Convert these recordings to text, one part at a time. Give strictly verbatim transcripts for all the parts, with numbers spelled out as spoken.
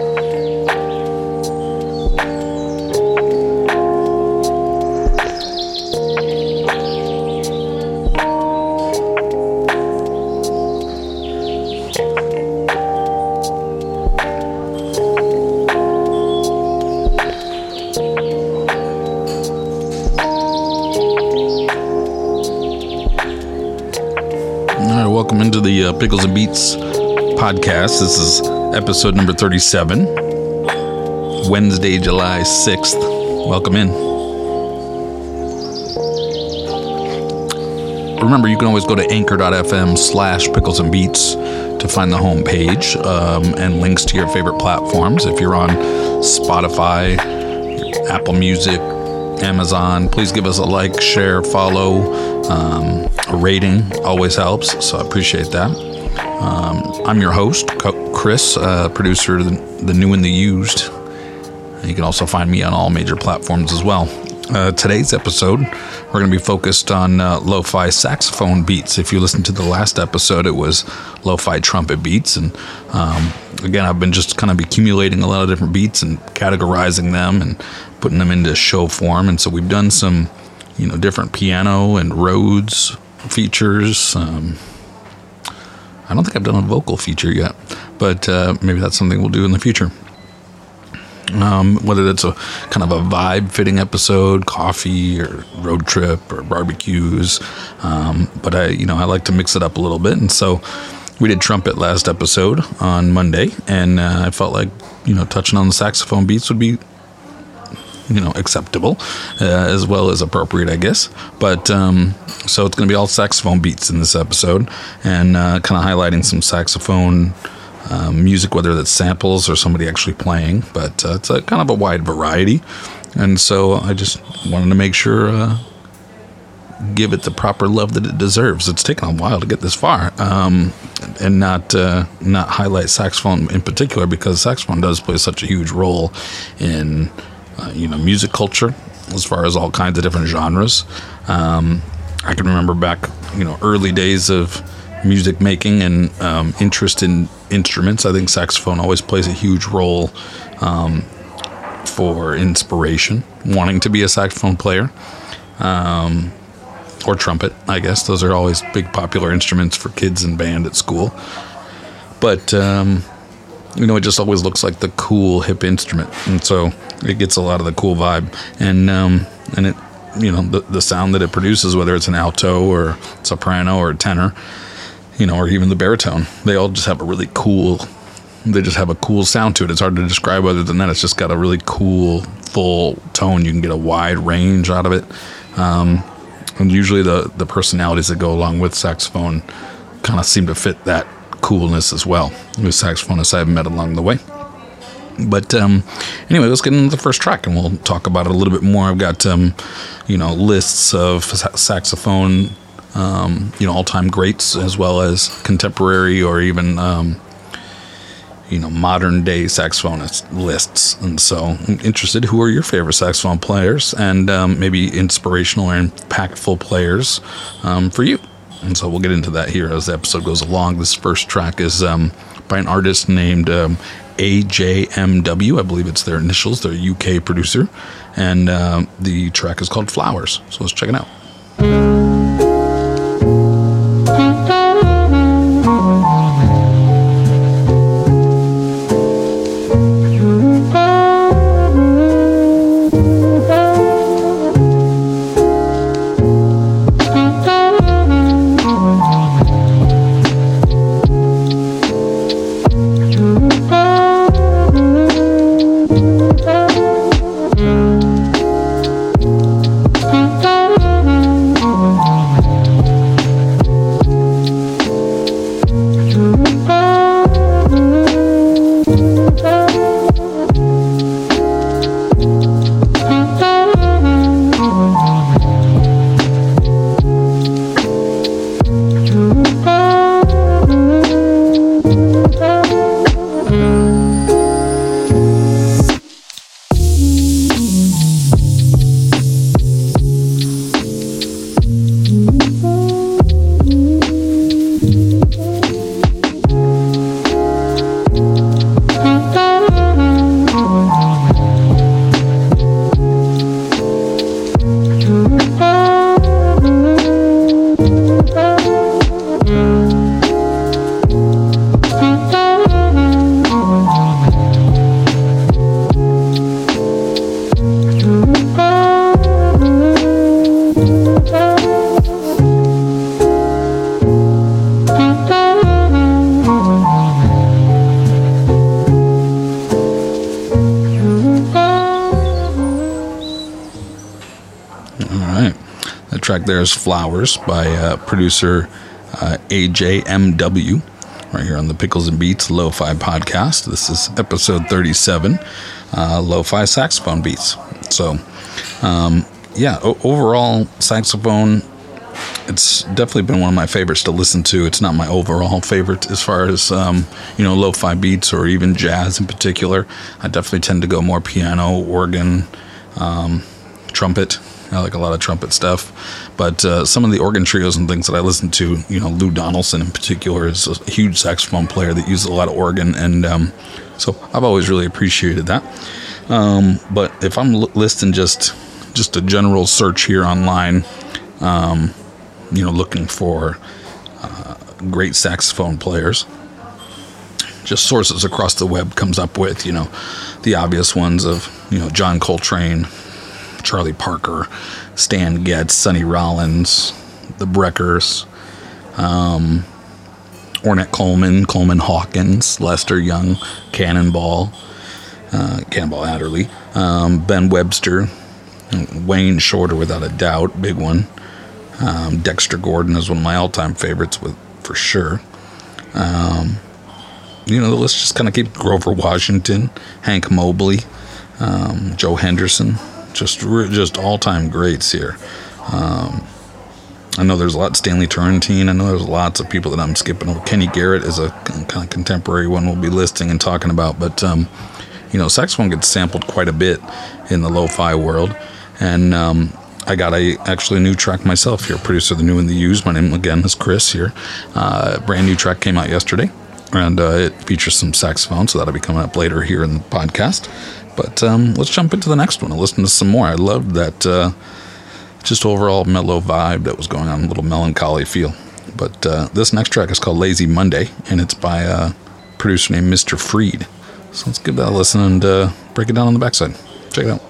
Welcome into the uh, Pickles and Beats podcast. This is episode number thirty-seven, Wednesday, July sixth. Welcome in. Remember, you can always go to anchor.fm slash pickles and beats to find the homepage um, and links to your favorite platforms. If you're on Spotify, Apple Music, Amazon, please give us a like, share, follow. Um, a rating always helps, so I appreciate that. Um, I'm your host, Chris, uh, producer of the, the New and the Used. You can also find me on all major platforms as well. Uh, today's episode, we're going to be focused on uh, lo-fi saxophone beats. If you listened to the last episode, it was lo-fi trumpet beats. And um, again, I've been just kind of accumulating a lot of different beats and categorizing them and putting them into show form. And so we've done some, you know, different piano and Rhodes features. Um, I don't think I've done a vocal feature yet, but uh, maybe that's something we'll do in the future. Um, whether it's a kind of a vibe-fitting episode, coffee or road trip or barbecues, um, but I, you know, I like to mix it up a little bit, and so we did trumpet last episode on Monday, and uh, I felt like, you know, touching on the saxophone beats would be, you know, acceptable, uh, as well as appropriate, I guess. But um, so it's going to be all saxophone beats in this episode, and uh, kind of highlighting some saxophone um, music, whether that's samples or somebody actually playing. But uh, it's a kind of a wide variety, and so I just wanted to make sure uh, give it the proper love that it deserves. It's taken a while to get this far, um, and not uh, not highlight saxophone in particular, because saxophone does play such a huge role in Uh, you know, music culture, as far as all kinds of different genres. Um, I can remember back, you know, early days of music making and um, interest in instruments. I think saxophone always plays a huge role um, for inspiration, wanting to be a saxophone player, um, or trumpet, I guess. Those are always big popular instruments for kids and band at school. But, um, you know, it just always looks like the cool, hip instrument. And so it gets a lot of the cool vibe. And, um, and it, you know, the, the sound that it produces, whether it's an alto or soprano or tenor, you know, or even the baritone, they all just have a really cool, they just have a cool sound to it. It's hard to describe other than that. It's just got a really cool, full tone. You can get a wide range out of it. Um, and usually the, the personalities that go along with saxophone kind of seem to fit that coolness as well, with saxophonists I've met along the way. But um, anyway, let's get into the first track, and we'll talk about it a little bit more. I've got um, you know, lists of saxophone, um, you know, all-time greats, as well as contemporary or even um, you know, modern-day saxophonist lists. And so I'm interested, who are your favorite saxophone players, and um, maybe inspirational or impactful players um, for you. And so we'll get into that here as the episode goes along. This first track is um, by an artist named um, A J M W. I believe it's their initials. They're a U K producer. And uh, the track is called Flowers. So let's check it out. Thank you. track there is Flowers by uh, producer uh, A J M W, right here on the Pickles and Beats Lo-Fi podcast. This is episode thirty-seven, uh, Lo-Fi saxophone beats. So, um, yeah, o- overall saxophone, it's definitely been one of my favorites to listen to. It's not my overall favorite as far as, um, you know, lo-fi beats or even jazz in particular. I definitely tend to go more piano, organ, um, trumpet. I like a lot of trumpet stuff. But uh, some of the organ trios and things that I listen to, you know, Lou Donaldson in particular is a huge saxophone player that uses a lot of organ. And um, so I've always really appreciated that. Um, but if I'm l- listing just, just a general search here online, um, you know, looking for uh, great saxophone players, just sources across the web comes up with, you know, the obvious ones of, you know, John Coltrane, Charlie Parker, Stan Getz, Sonny Rollins, the Breckers, um, Ornette Coleman, Coleman Hawkins, Lester Young, Cannonball, uh, Cannonball Adderley, um, Ben Webster, Wayne Shorter, without a doubt, big one. Um, Dexter Gordon is one of my all-time favorites, with for sure. Um, you know, the list just kind of keeps Grover Washington, Hank Mobley, um, Joe Henderson, just just all-time greats here. Um, I know there's a lot. Stanley Turrentine. I know there's lots of people that I'm skipping over. Kenny Garrett is a kind of contemporary one we'll be listing and talking about. But um, you know, saxophone gets sampled quite a bit in the lo-fi world, and um, I got a actually a new track myself here, producer of the new and the used. My name again is Chris here. Uh, brand new track came out yesterday, and uh, it features some saxophone, so that'll be coming up later here in the podcast. But um, let's jump into the next one and listen to some more. I loved that uh, just overall mellow vibe that was going on, a little melancholy feel. But uh, this next track is called Lazy Monday, and it's by a producer named Mister Freed. So let's give that a listen and uh, break it down on the backside. Check it out.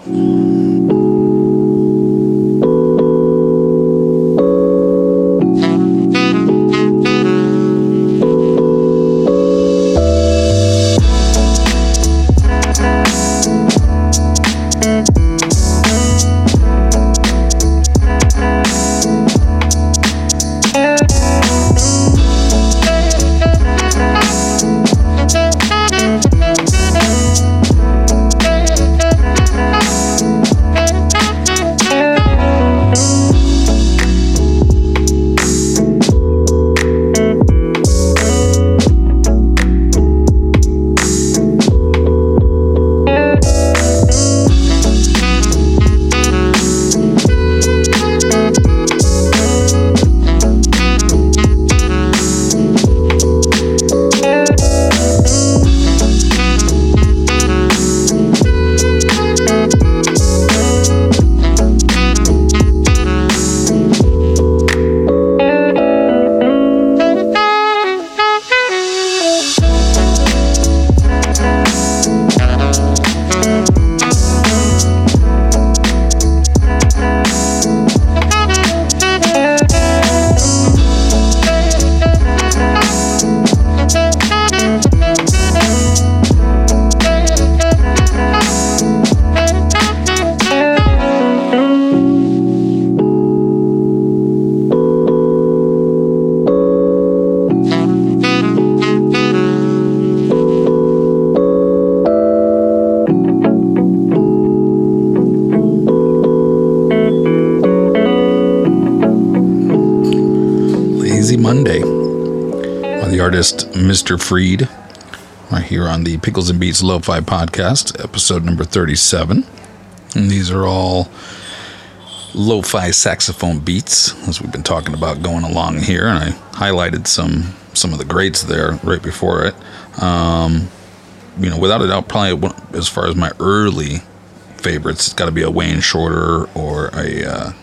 Monday by the artist Mister Freed, right here on the Pickles and Beats Lo-Fi podcast, episode number thirty-seven. And these are all lo-fi saxophone beats, as we've been talking about going along here, and I highlighted some some of the greats there right before it. Um, you know, without a doubt, probably as far as my early favorites, it's got to be a Wayne Shorter or a uh,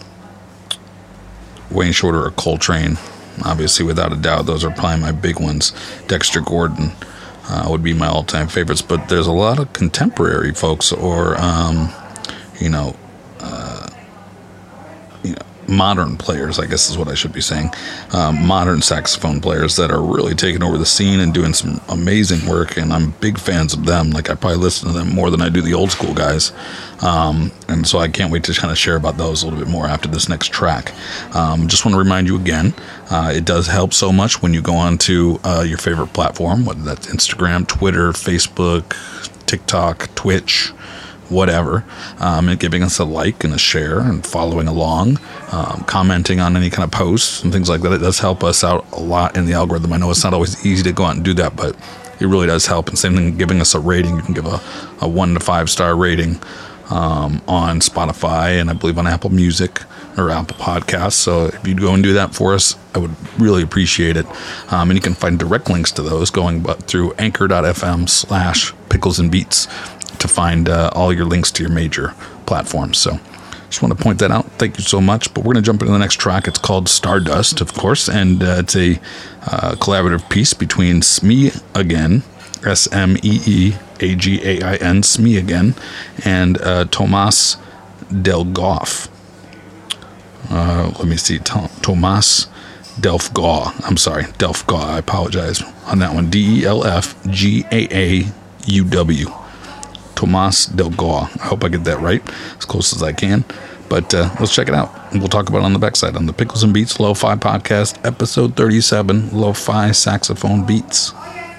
Wayne Shorter or Coltrane. Obviously, without a doubt, those are probably my big ones. Dexter Gordon uh, would be my all-time favorites, but there's a lot of contemporary folks, or um, you know, uh, you know, modern players, I guess is what I should be saying, um, modern saxophone players that are really taking over the scene and doing some amazing work, and I'm big fans of them. Like, I probably listen to them more than I do the old school guys, um, and so I can't wait to kind of share about those a little bit more after this next track. Um, just want to remind you again, uh, it does help so much when you go on to uh, your favorite platform, whether that's Instagram, Twitter, Facebook, TikTok, Twitch, whatever, um, and giving us a like and a share and following along, um, commenting on any kind of posts and things like that. It does help us out a lot in the algorithm. I know it's not always easy to go out and do that, but it really does help. And same thing, giving us a rating. You can give a, a one to five star rating um, on Spotify and I believe on Apple Music or Apple Podcasts. So if you'd go and do that for us, I would really appreciate it. Um, and you can find direct links to those going but through anchor.fm slash pickles and beats to find uh, all your links to your major platforms. So just want to point that out. Thank you so much. But we're going to jump into the next track. It's called Stardust, of course, and uh, it's a uh, collaborative piece between Smee Again, S M E E A G A I N, Smee Again, and uh, Tomas Delgoff. Uh, let me see, Tom, Tomas Delfgaw. I'm sorry, Delfgaw. I apologize on that one. D E L F G A A U W. Tomas Delgaw. I hope I get that right, as close as I can. But uh, let's check it out. We'll talk about it on the backside on the Pickles and Beats Lo-Fi Podcast, episode thirty-seven, Lo-Fi Saxophone Beats.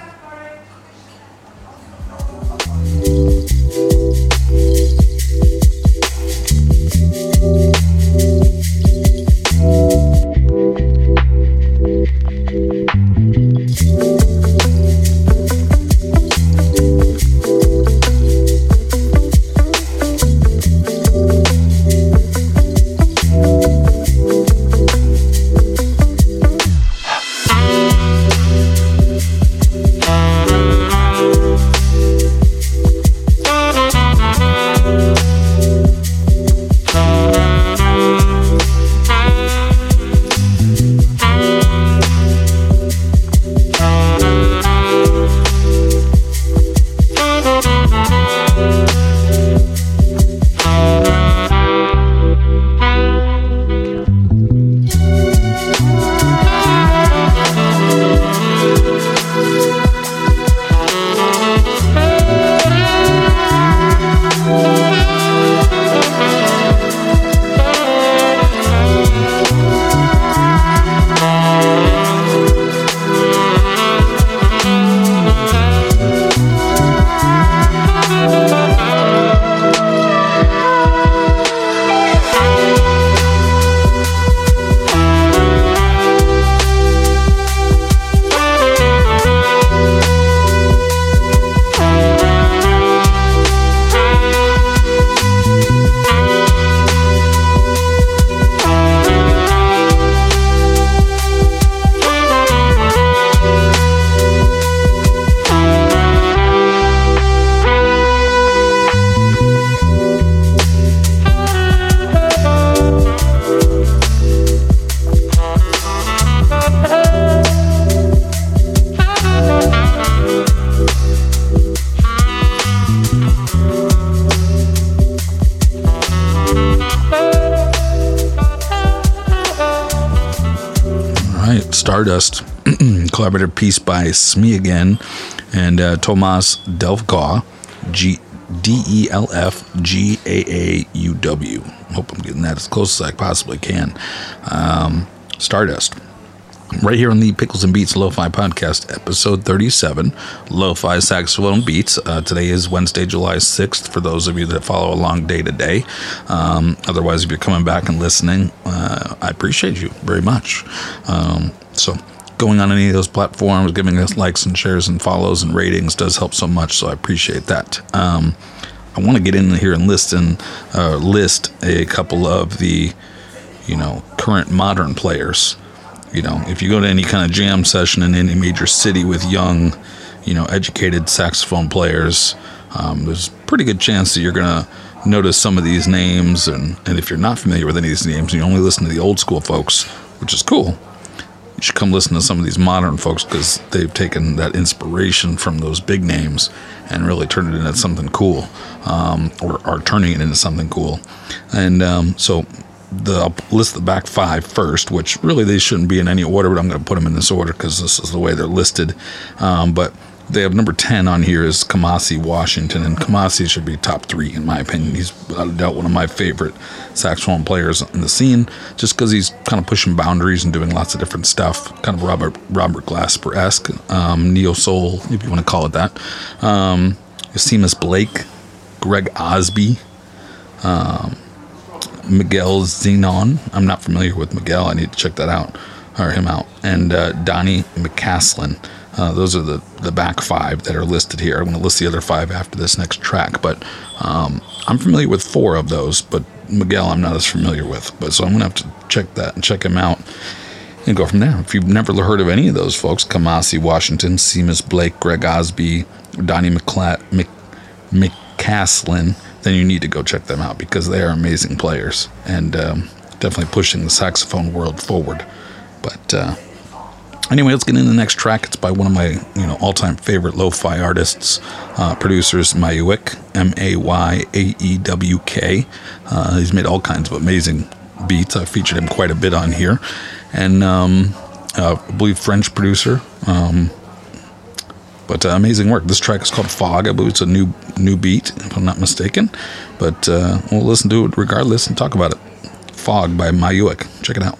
Stardust, collaborative piece by Smee Again and uh, Tomas Delfgaw, G D E L F G A A U W. Hope I'm getting that as close as I possibly can. Um, Stardust. Right here on the Pickles and Beats Lo-Fi Podcast, episode thirty-seven, Lo-Fi Saxophone Beats. Uh, today is Wednesday, July sixth, for those of you that follow along day to day. Um, otherwise, if you're coming back and listening, uh, I appreciate you very much. Um, so going on any of those platforms, giving us likes and shares and follows and ratings does help so much, so I appreciate that. Um, I want to get in here and list, in, uh, list a couple of the, you know, current modern players. You know, if you go to any kind of jam session in any major city with young, you know, educated saxophone players, um, there's a pretty good chance that you're going to notice some of these names. And, and if you're not familiar with any of these names, and you only listen to the old school folks, which is cool, you should come listen to some of these modern folks, because they've taken that inspiration from those big names and really turned it into something cool, um, or are turning it into something cool. And um, so the I'll list the back five first, which really they shouldn't be in any order, but I'm going to put them in this order because this is the way they're listed. Um, but they have number ten on here is Kamasi Washington, and Kamasi should be top three in my opinion. He's without a doubt one of my favorite saxophone players in the scene, just because he's kind of pushing boundaries and doing lots of different stuff, kind of Robert Robert Glasper-esque, um, neo soul, if you want to call it that. Um, Seamus Blake, Greg Osby, um, Miguel Zenon. I'm not familiar with Miguel. I need to check that out, or him out, and uh, Donnie McCaslin. Uh, those are the, the back five that are listed here. I'm going to list the other five after this next track, but um, I'm familiar with four of those, but Miguel I'm not as familiar with. But so I'm going to have to check that and check him out and go from there. If you've never heard of any of those folks, Kamasi Washington, Seamus Blake, Greg Osby, Donnie McCla- Mc- McCaslin, then you need to go check them out because they are amazing players and um, definitely pushing the saxophone world forward. But uh, anyway, let's get into the next track. It's by one of my, you know, all-time favorite lo-fi artists, uh, producers, Mayuwk, M A Y A E W K. Uh, he's made all kinds of amazing beats. I've featured him quite a bit on here. And um, uh, I believe French producer. Um, but uh, amazing work. This track is called Fog. I believe it's a new new beat, if I'm not mistaken. But uh, we'll listen to it regardless and talk about it. Fog by Mayuwk. Check it out.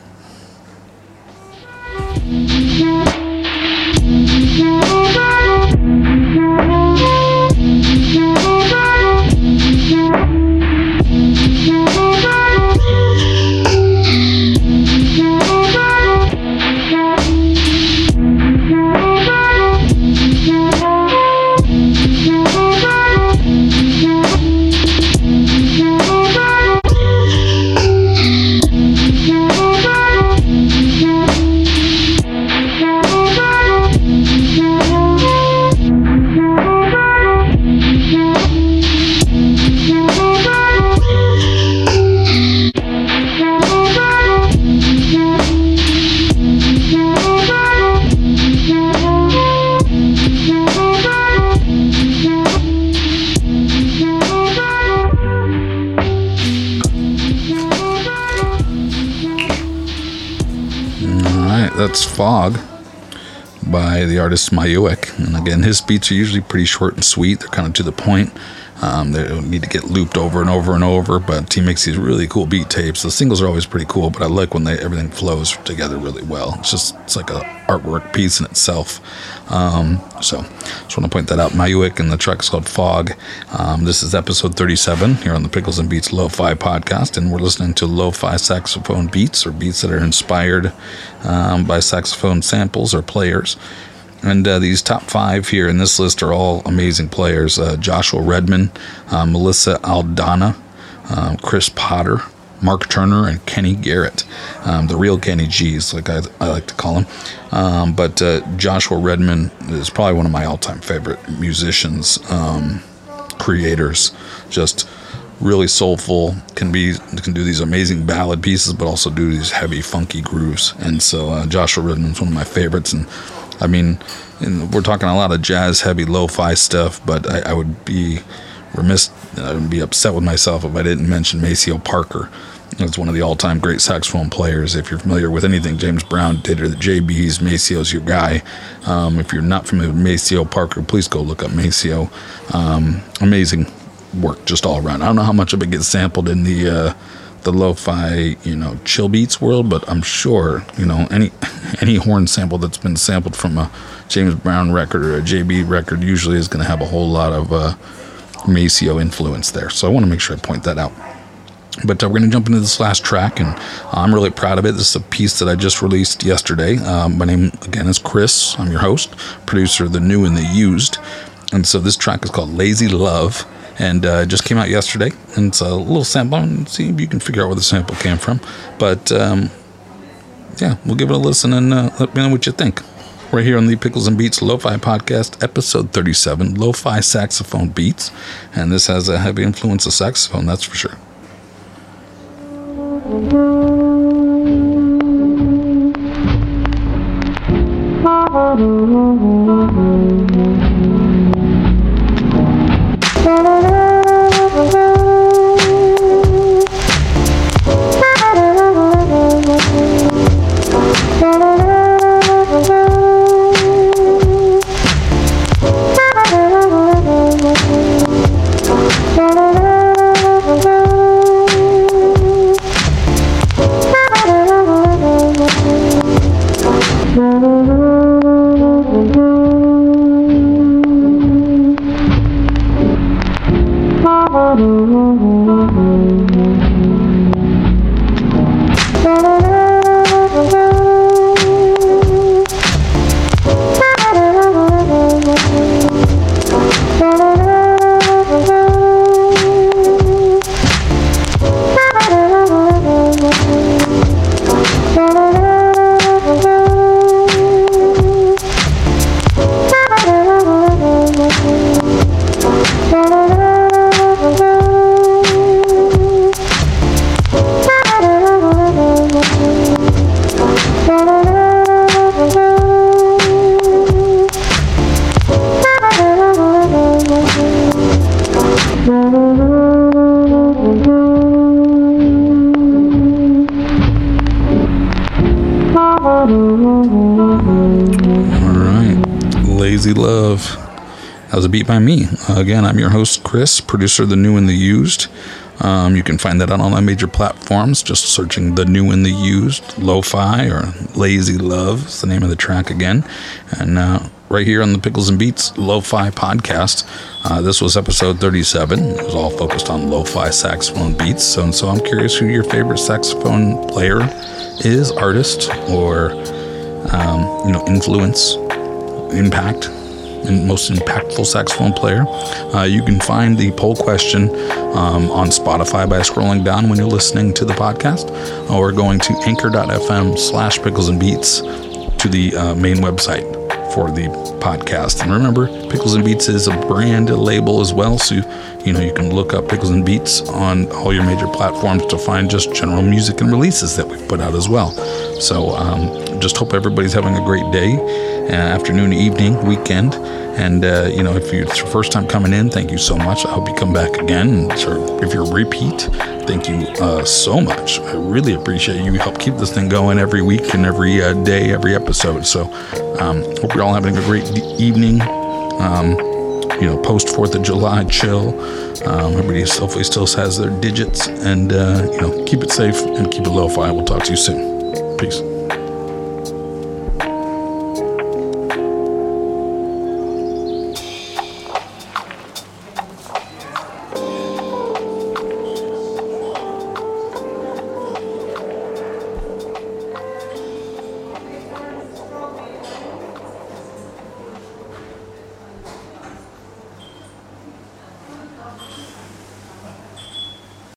That's Fog by the artist Mayuwk. And again, his beats are usually pretty short and sweet. They're kind of to the point. Um, they don't need to get looped over and over and over, but he makes these really cool beat tapes. The singles are always pretty cool, but I like when they everything flows together really well. It's just it's like a artwork piece in itself. Um, so just want to point that out. Mayuwk, and the track is called Fog. Um, this is episode thirty-seven here on the Pickles and Beats Lo-Fi podcast, and we're listening to lo-fi saxophone beats, or beats that are inspired um, by saxophone samples or players. And uh, these top five here in this list are all amazing players. Uh, Joshua Redman, uh, Melissa Aldana, um, Chris Potter, Mark Turner, and Kenny Garrett. Um, the real Kenny G's, like I, I like to call him. Um, but uh, Joshua Redman is probably one of my all-time favorite musicians, um, creators. Just really soulful, can be can do these amazing ballad pieces, but also do these heavy, funky grooves. And so uh, Joshua Redman's one of my favorites. And I mean, and we're talking a lot of jazz, heavy, lo-fi stuff, but I, I would be remiss, I would be upset with myself if I didn't mention Maceo Parker. He's one of the all-time great saxophone players. If you're familiar with anything James Brown did or the J B's, Maceo's your guy. Um, if you're not familiar with Maceo Parker, please go look up Maceo. Um, amazing work just all around. I don't know how much of it gets sampled in the uh, the lo-fi, you know, chill beats world, but I'm sure, you know, any any horn sample that's been sampled from a James Brown record or a J B record usually is going to have a whole lot of uh, Maceo influence there. So I want to make sure I point that out. But uh, we're going to jump into this last track, and I'm really proud of it. This is a piece that I just released yesterday. Um, my name, again, is Chris. I'm your host, producer of The New and the Used. And so this track is called Lazy Love. And uh, it just came out yesterday, and it's a little sample. And see if you can figure out where the sample came from. But um, yeah, we'll give it a listen and uh, let me know what you think. We're here on the Pickles and Beats Lo-Fi Podcast, episode thirty-seven, Lo-Fi Saxophone Beats. And this has a heavy influence of saxophone, that's for sure. Thank you. Lazy Love. That was a beat by me. Uh, again, I'm your host, Chris, producer of The New and the Used. Um, you can find that on all my major platforms, just searching The New and the Used, Lo-Fi, or Lazy Love is the name of the track again. And uh, right here on the Pickles and Beats Lo-Fi podcast, uh, this was episode thirty-seven. It was all focused on lo-fi saxophone beats. So, and so I'm curious who your favorite saxophone player is, artist, or um, you know, influence, impact, and most impactful saxophone player. Uh, you can find the poll question um, on Spotify by scrolling down when you're listening to the podcast, or going to anchor.fm slash pickles and beats to the uh, main website for the podcast. And remember, Pickles and Beats is a brand, a label as well, so you know you can look up Pickles and Beats on all your major platforms to find just general music and releases that we've put out as well. So um, just hope everybody's having a great day, uh, afternoon, evening, weekend. And, uh, you know, if you, it's your first time coming in, thank you so much. I hope you come back again. Or if you're a repeat, thank you uh, so much. I really appreciate you. You help keep this thing going every week and every uh, day, every episode. So um, hope you're all having a great d- evening. Um, you know, post fourth of July chill. Um, everybody hopefully still has their digits. And, uh, you know, keep it safe and keep it lo-fi. We'll talk to you soon. Peace.